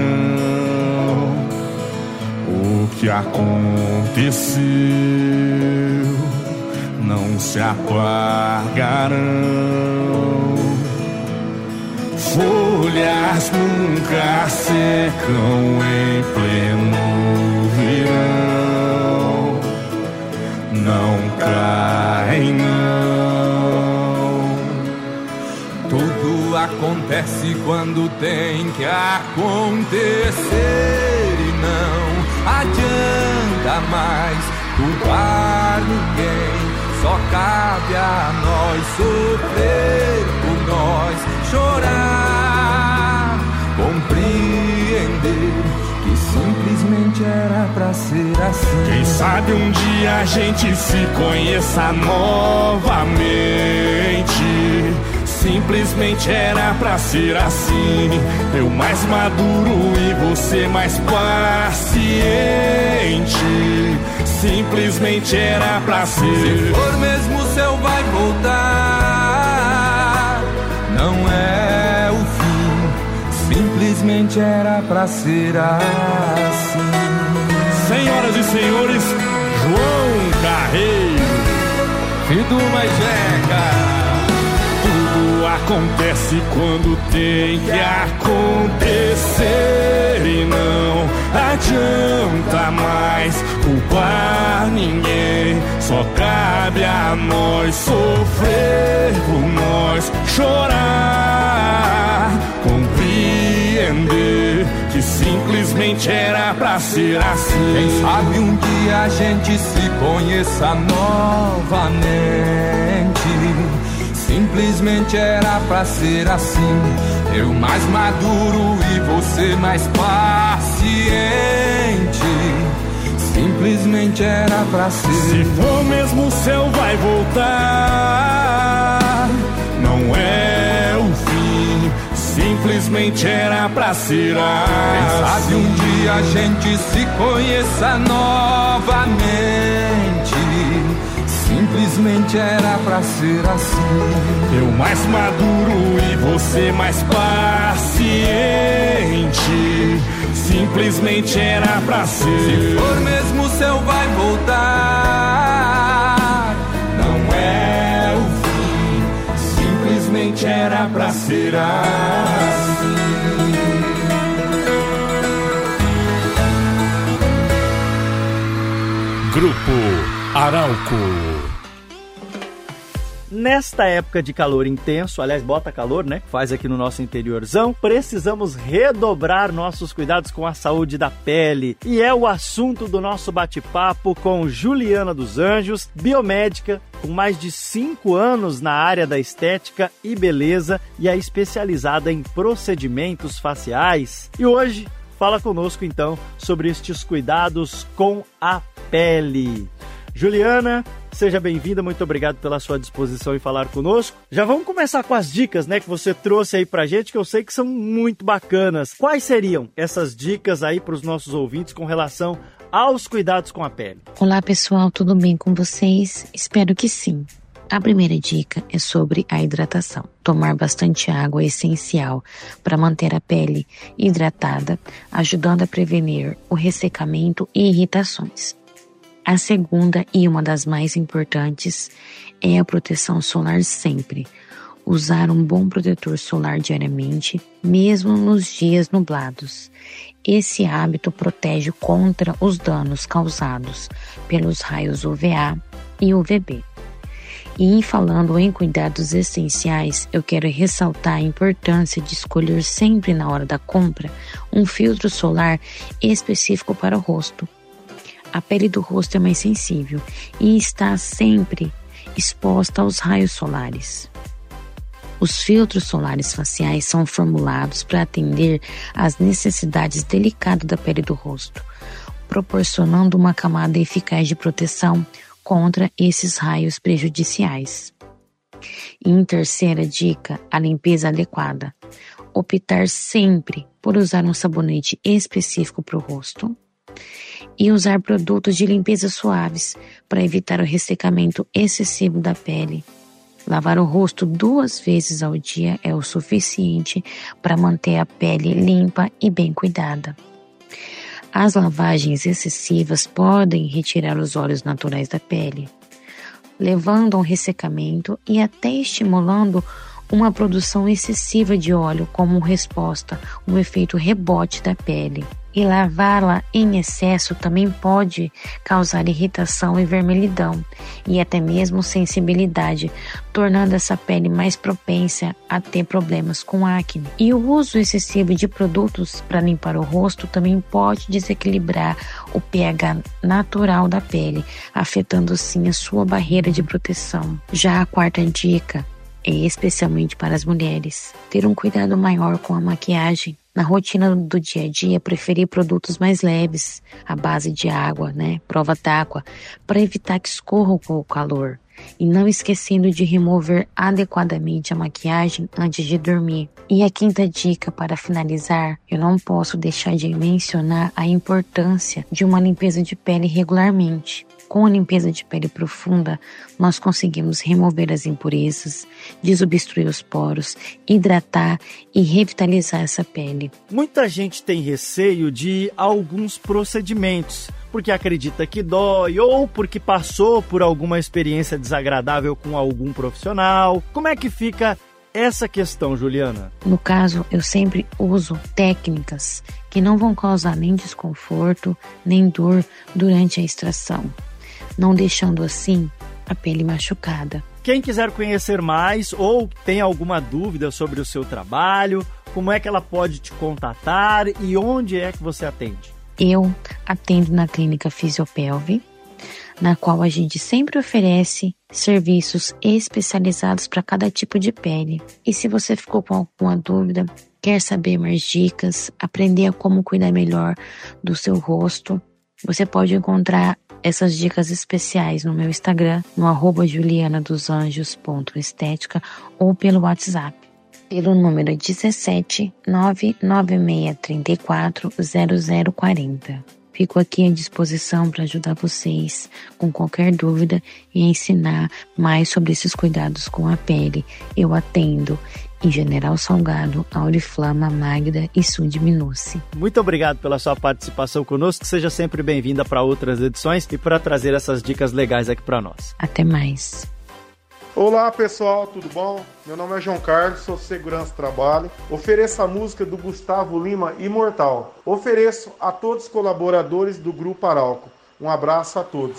o que aconteceu, não se apagarão. Folhas nunca secam em pleno verão, não caem não. Tudo acontece quando tem que acontecer e não adianta mais culpar ninguém. Só cabe a nós sofrer por nós, chorar, compreender que simplesmente era pra ser assim. Quem sabe um dia a gente se conheça novamente. Simplesmente era pra ser assim. Eu mais maduro e você mais paciente. Simplesmente era pra ser. Se for mesmo o céu vai voltar, não é o fim. Simplesmente era pra ser assim. Senhoras e senhores, João Carreiro, Fiduma e Jeca. Tudo acontece quando tem que acontecer e não adianta mais culpar ninguém. Só cabe a nós sofrer por nós, chorar, compreender que simplesmente era pra ser assim. Quem sabe um dia a gente se conheça novamente. Simplesmente era pra ser assim. Eu mais maduro e você mais paciente. Simplesmente era pra ser. Se for mesmo o céu vai voltar. Não é o fim. Simplesmente era pra ser assim. Quem sabe um dia a gente se conheça novamente. Simplesmente era pra ser assim. Eu mais maduro e você mais paciente. Simplesmente era pra ser. Se for mesmo o céu vai voltar. Não é o fim. Simplesmente era pra ser assim. Grupo Arauco. Nesta época de calor intenso, aliás, bota calor, né? Faz aqui no nosso interiorzão, precisamos redobrar nossos cuidados com a saúde da pele. E é o assunto do nosso bate-papo com Juliana dos Anjos, biomédica, com mais de 5 anos na área da estética e beleza e é especializada em procedimentos faciais. E hoje fala conosco, então, sobre estes cuidados com a pele. Juliana, seja bem-vinda, muito obrigado pela sua disposição em falar conosco. Já vamos começar com as dicas, né, que você trouxe aí pra gente, que eu sei que são muito bacanas. Quais seriam essas dicas aí para os nossos ouvintes com relação aos cuidados com a pele? Olá pessoal, tudo bem com vocês? Espero que sim. A primeira dica é sobre a hidratação. Tomar bastante água é essencial para manter a pele hidratada, ajudando a prevenir o ressecamento e irritações. A segunda e uma das mais importantes é a proteção solar sempre. Usar um bom protetor solar diariamente, mesmo nos dias nublados. Esse hábito protege contra os danos causados pelos raios UVA e UVB. E falando em cuidados essenciais, eu quero ressaltar a importância de escolher sempre na hora da compra um filtro solar específico para o rosto. A pele do rosto é mais sensível e está sempre exposta aos raios solares. Os filtros solares faciais são formulados para atender às necessidades delicadas da pele do rosto, proporcionando uma camada eficaz de proteção contra esses raios prejudiciais. E em terceira dica, a limpeza adequada. Optar sempre por usar um sabonete específico para o rosto e usar produtos de limpeza suaves para evitar o ressecamento excessivo da pele. Lavar o rosto 2 vezes ao dia é o suficiente para manter a pele limpa e bem cuidada. As lavagens excessivas podem retirar os óleos naturais da pele, levando a um ressecamento e até estimulando uma produção excessiva de óleo como resposta, um efeito rebote da pele. E lavá-la em excesso também pode causar irritação e vermelhidão, e até mesmo sensibilidade, tornando essa pele mais propensa a ter problemas com acne. E o uso excessivo de produtos para limpar o rosto também pode desequilibrar o pH natural da pele, afetando assim a sua barreira de proteção. Já a quarta dica é especialmente para as mulheres: ter um cuidado maior com a maquiagem. Na rotina do dia a dia, preferir produtos mais leves, à base de água, prova d'água, para evitar que escorra com o calor. E não esquecendo de remover adequadamente a maquiagem antes de dormir. E a quinta dica, para finalizar, eu não posso deixar de mencionar a importância de uma limpeza de pele regularmente. Com a limpeza de pele profunda, nós conseguimos remover as impurezas, desobstruir os poros, hidratar e revitalizar essa pele. Muita gente tem receio de alguns procedimentos, porque acredita que dói ou porque passou por alguma experiência desagradável com algum profissional. Como é que fica essa questão, Juliana? No caso, eu sempre uso técnicas que não vão causar nem desconforto, nem dor durante a extração, não deixando assim a pele machucada. Quem quiser conhecer mais ou tem alguma dúvida sobre o seu trabalho, como é que ela pode te contatar e onde é que você atende? Eu atendo na clínica Fisiopelve, na qual a gente sempre oferece serviços especializados para cada tipo de pele. E se você ficou com alguma dúvida, quer saber mais dicas, aprender a como cuidar melhor do seu rosto, você pode encontrar essas dicas especiais no meu Instagram, no @julianadosanjos.estética ou pelo WhatsApp, pelo número 17 996 34 0040. Fico aqui à disposição para ajudar vocês com qualquer dúvida e ensinar mais sobre esses cuidados com a pele. Eu atendo em General Salgado, Auriflama, Magda e Sudminuce. Muito obrigado pela sua participação conosco. Seja sempre bem-vinda para outras edições e para trazer essas dicas legais aqui para nós. Até mais. Olá pessoal, tudo bom? Meu nome é João Carlos, sou segurança do trabalho. Ofereço a música do Gustavo Lima, Imortal. Ofereço a todos os colaboradores do Grupo Arauco. Um abraço a todos.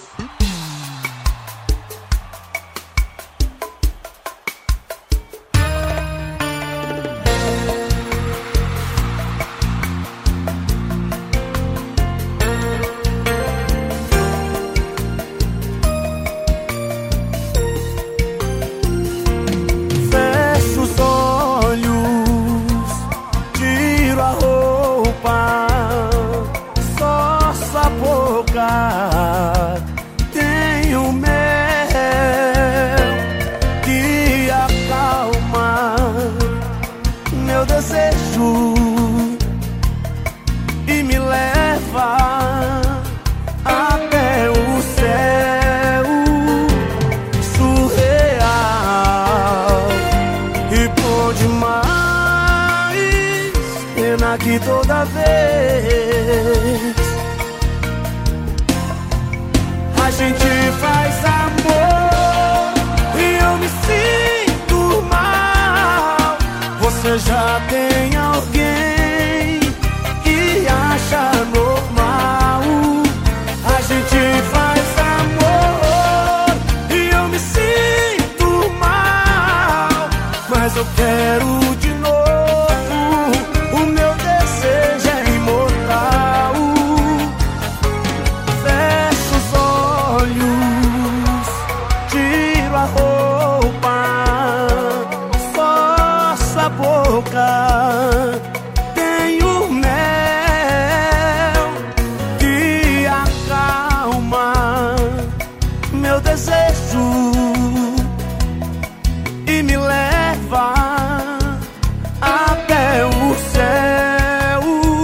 Tenho mel que acalma meu desejo e me leva até o céu surreal e bom demais. Pena que toda vez a gente faz amor e eu me sinto mal. Você já tem alguém que acha normal. A gente faz amor e eu me sinto mal, mas eu quero de novo. O meu desejo é imortal. Tenho mel que acalma meu desejo e me leva até o céu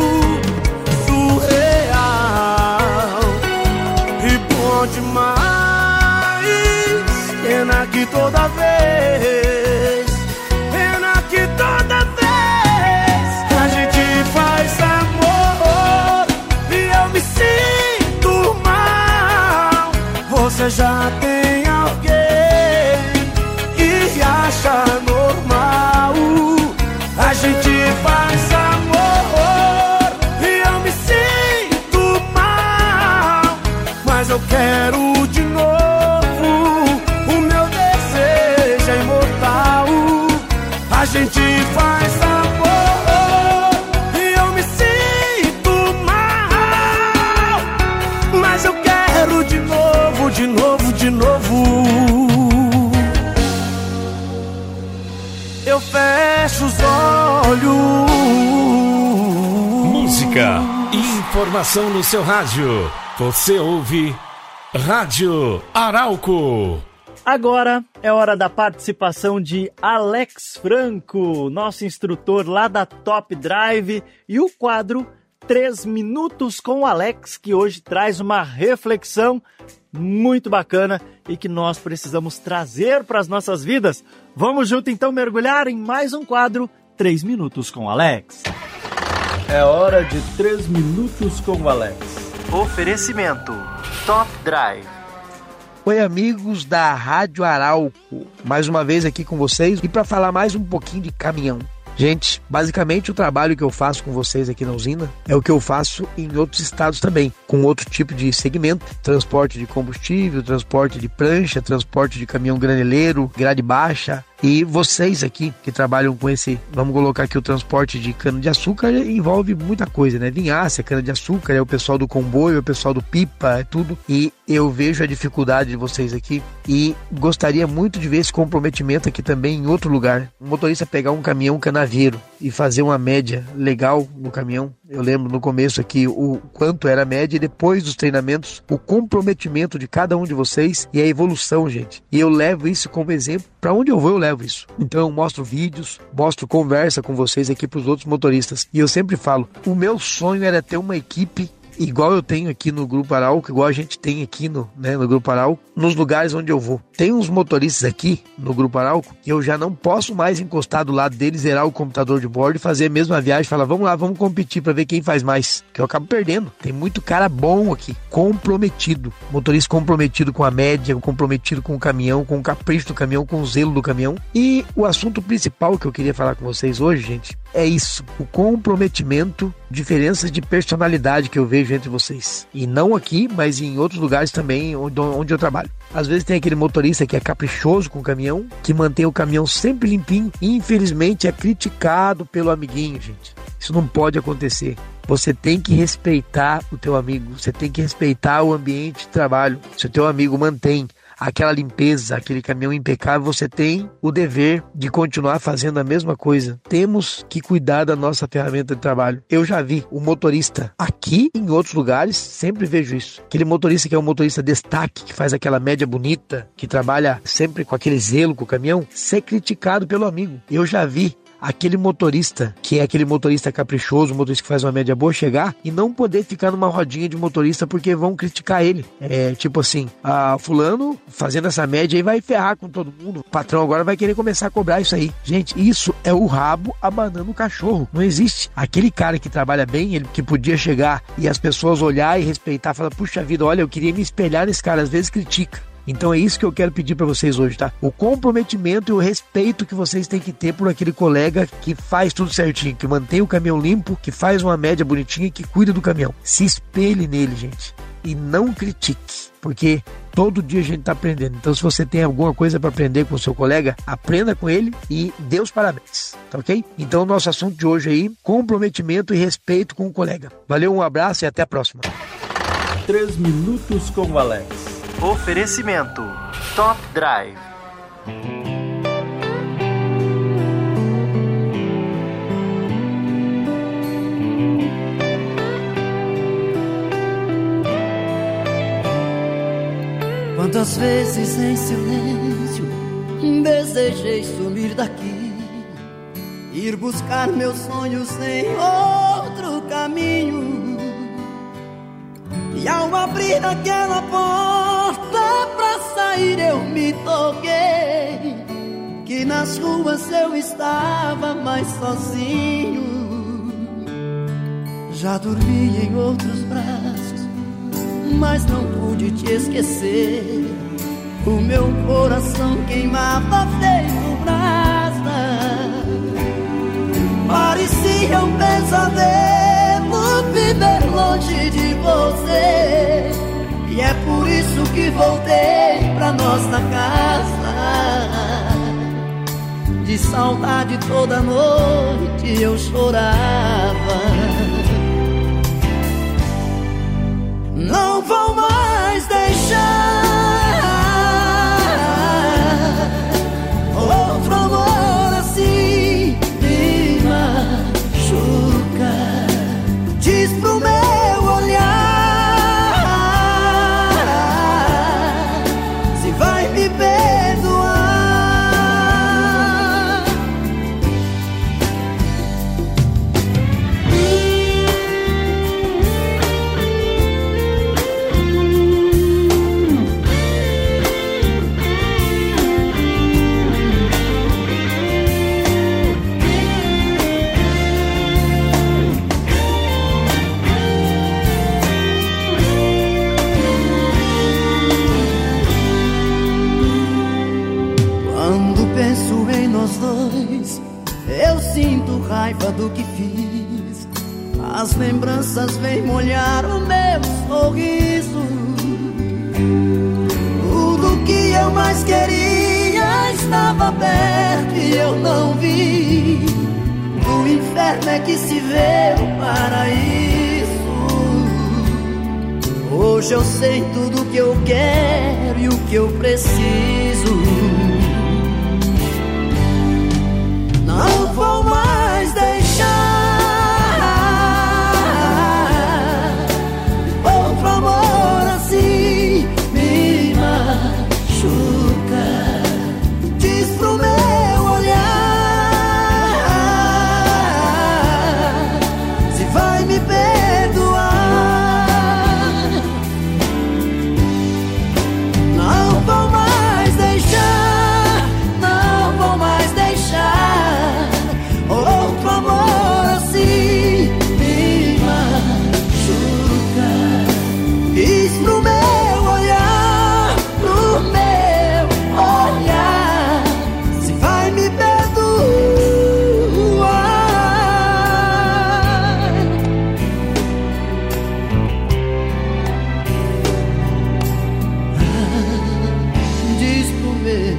surreal e bom demais. Pena que toda vez, pena que toda vez a gente faz amor e eu me sinto mal. Você já tem alguém que acha normal. A gente faz amor e eu me sinto mal, mas eu quero de novo. O meu desejo é imortal. A gente faz amor e eu me sinto mal, mas eu quero de novo, de novo, de novo. Eu fecho os olhos. Música e informação no seu rádio. Você ouve Rádio Arauco. Agora é hora da participação de Alex Franco, nosso instrutor lá da Top Drive, e o quadro 3 Minutos com o Alex, que hoje traz uma reflexão muito bacana e que nós precisamos trazer para as nossas vidas. Vamos junto então mergulhar em mais um quadro 3 Minutos com o Alex. É hora de 3 Minutos com o Alex. Oferecimento Top Drive. Oi, amigos da Rádio Arauco, mais uma vez aqui com vocês e para falar mais um pouquinho de caminhão. Gente, basicamente o trabalho que eu faço com vocês aqui na usina é o que eu faço em outros estados também, com outro tipo de segmento: transporte de combustível, transporte de prancha, transporte de caminhão graneleiro, grade baixa. E vocês aqui que trabalham com esse, vamos colocar aqui o transporte de cana-de-açúcar, envolve muita coisa, né? Vinhaça, cana-de-açúcar, é o pessoal do comboio, é o pessoal do pipa, é tudo. E eu vejo a dificuldade de vocês aqui e gostaria muito de ver esse comprometimento aqui também em outro lugar. Um motorista pegar um caminhão canavieiro e fazer uma média legal no caminhão. Eu lembro no começo aqui o quanto era a média e depois dos treinamentos, o comprometimento de cada um de vocês e a evolução, gente. E eu levo isso como exemplo. Para onde eu vou, eu levo isso. Então eu mostro vídeos, mostro conversa com vocês aqui para os outros motoristas. E eu sempre falo, o meu sonho era ter uma equipe igual eu tenho aqui no Grupo Arauco, igual a gente tem aqui no Grupo Arauco, nos lugares onde eu vou. Tem uns motoristas aqui no Grupo Arauco que eu já não posso mais encostar do lado deles, zerar o computador de bordo e fazer a mesma viagem, falar, vamos lá, vamos competir para ver quem faz mais, que eu acabo perdendo. Tem muito cara bom aqui, comprometido, motorista comprometido com a média, comprometido com o caminhão, com o capricho do caminhão, com o zelo do caminhão. E o assunto principal que eu queria falar com vocês hoje, gente, é isso, o comprometimento, diferenças de personalidade que eu vejo entre vocês. E não aqui, mas em outros lugares também onde eu trabalho. Às vezes tem aquele motorista que é caprichoso com o caminhão, que mantém o caminhão sempre limpinho e infelizmente é criticado pelo amiguinho, gente. Isso não pode acontecer. Você tem que respeitar o teu amigo, você tem que respeitar o ambiente de trabalho. Se o teu amigo mantém aquela limpeza, aquele caminhão impecável, você tem o dever de continuar fazendo a mesma coisa. Temos que cuidar da nossa ferramenta de trabalho. Eu já vi o motorista aqui e em outros lugares, sempre vejo isso. Aquele motorista que é um motorista destaque, que faz aquela média bonita, que trabalha sempre com aquele zelo com o caminhão, ser criticado pelo amigo. Eu já vi aquele motorista, que é aquele motorista caprichoso, motorista que faz uma média boa, chegar e não poder ficar numa rodinha de motorista porque vão criticar ele. É tipo assim, fulano fazendo essa média aí vai ferrar com todo mundo, o patrão agora vai querer começar a cobrar isso aí. Gente, isso é o rabo abanando o cachorro. Não existe. Aquele cara que trabalha bem, ele que podia chegar e as pessoas olhar e respeitar, falar, puxa vida, olha, eu queria me espelhar nesse cara, às vezes critica. Então é isso que eu quero pedir para vocês hoje, tá? O comprometimento e o respeito que vocês têm que ter por aquele colega que faz tudo certinho, que mantém o caminhão limpo, que faz uma média bonitinha e que cuida do caminhão. Se espelhe nele, gente. E não critique, porque todo dia a gente tá aprendendo. Então se você tem alguma coisa para aprender com o seu colega, aprenda com ele e dê os parabéns, tá ok? Então o nosso assunto de hoje aí, comprometimento e respeito com o colega. Valeu, um abraço e até a próxima. 3 minutos com o Alex. Oferecimento Top Drive. Quantas vezes em silêncio desejei sumir daqui, ir buscar meus sonhos em outro caminho. E ao abrir aquela porta pra sair eu me toquei que nas ruas eu estava mais sozinho. Já dormi em outros braços, mas não pude te esquecer. O meu coração queimava feito brasa. Parecia um pesadelo viver longe de você, e é por isso que voltei pra nossa casa. De saudade toda noite eu chorava. Não vou mais deixar outro amor assim me machuca. Diz pro meu olhar se vai me perdoar. raiva do que fiz. As lembranças vêm molhar o meu sorriso. Tudo que eu mais queria estava perto e eu não vi. Do inferno é que se vê o paraíso. Hoje eu sei tudo que eu quero e o que eu preciso. Não vou mais deixar outro amor assim me machuca. Diz pro meu olhar se vai me perdoar. Não vou mais deixar, não vou mais deixar outro amor assim me machuca. Diz pro meu olhar, pro meu olhar se vai me perdoar. Diz pro meu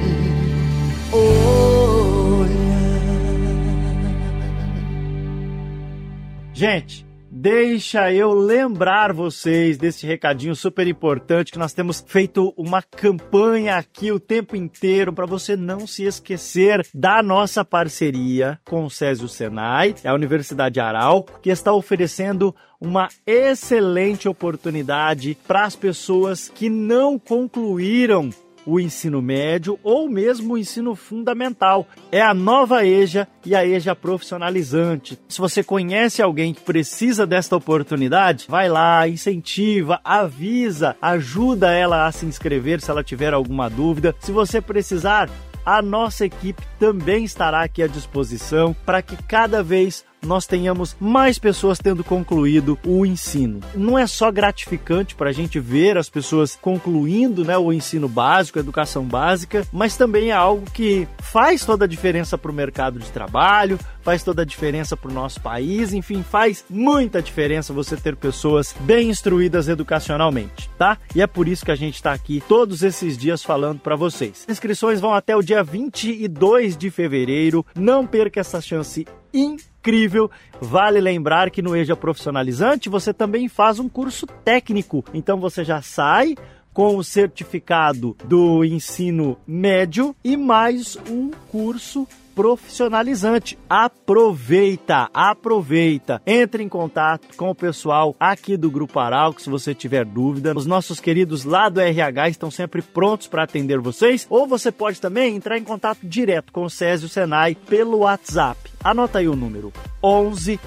Gente, deixa eu lembrar vocês desse recadinho super importante que nós temos feito uma campanha aqui o tempo inteiro para você não se esquecer da nossa parceria com o SESI Senai, a Universidade Arauco, que está oferecendo uma excelente oportunidade para as pessoas que não concluíram o ensino médio ou mesmo o ensino fundamental. É a nova EJA e a EJA profissionalizante. Se você conhece alguém que precisa desta oportunidade, vai lá, incentiva, avisa, ajuda ela a se inscrever se ela tiver alguma dúvida. Se você precisar, a nossa equipe também estará aqui à disposição para que cada vez nós tenhamos mais pessoas tendo concluído o ensino. Não é só gratificante para a gente ver as pessoas concluindo, né, o ensino básico, a educação básica, mas também é algo que faz toda a diferença para o mercado de trabalho, faz toda a diferença para o nosso país, enfim, faz muita diferença você ter pessoas bem instruídas educacionalmente, tá? E é por isso que a gente está aqui todos esses dias falando para vocês. As inscrições vão até o dia 22 de fevereiro, não perca essa chance incrível. Vale lembrar que no EJA Profissionalizante você também faz um curso técnico, então você já sai com o certificado do ensino médio e mais um curso profissionalizante. Aproveita! Entre em contato com o pessoal aqui do Grupo Arauco se você tiver dúvida. Os nossos queridos lá do RH estão sempre prontos para atender vocês, ou você pode também entrar em contato direto com o SESI Senai pelo WhatsApp. Anota aí o número: 11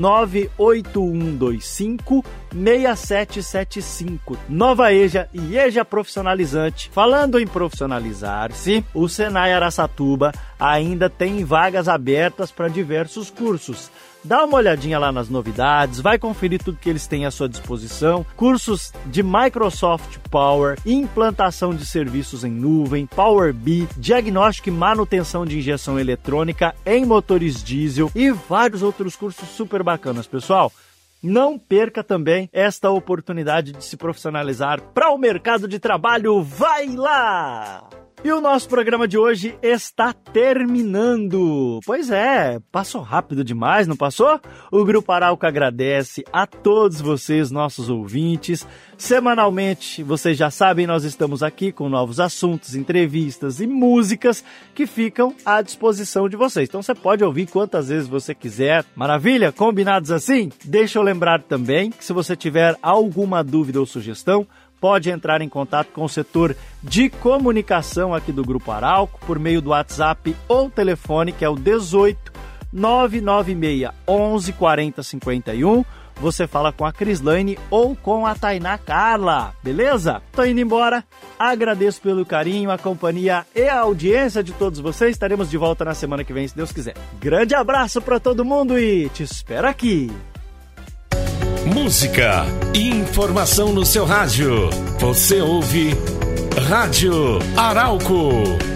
98125 6775. Nova EJA e EJA Profissionalizante. Falando em profissionalizar-se, o Senai Araçatuba ainda tem vagas abertas para diversos cursos. Dá uma olhadinha lá nas novidades, vai conferir tudo que eles têm à sua disposição. Cursos de Microsoft Power, implantação de serviços em nuvem, Power BI, diagnóstico e manutenção de injeção eletrônica em motores diesel e vários outros cursos super bacanas, pessoal. Não perca também esta oportunidade de se profissionalizar para o mercado de trabalho. Vai lá! E o nosso programa de hoje está terminando. Pois é, passou rápido demais, não passou? O Grupo Arauco agradece a todos vocês, nossos ouvintes. Semanalmente, vocês já sabem, nós estamos aqui com novos assuntos, entrevistas e músicas que ficam à disposição de vocês. Então você pode ouvir quantas vezes você quiser. Maravilha? Combinados assim? Deixa eu lembrar também que se você tiver alguma dúvida ou sugestão, pode entrar em contato com o setor de comunicação aqui do Grupo Arauco por meio do WhatsApp ou telefone, que é o 18 996 11 40 51. Você fala com a Crislaine ou com a Tainá Carla, beleza? Tô indo embora, agradeço pelo carinho, a companhia e a audiência de todos vocês. Estaremos de volta na semana que vem, se Deus quiser. Grande abraço para todo mundo e te espero aqui. Música e informação no seu rádio. Você ouve Rádio Arauco.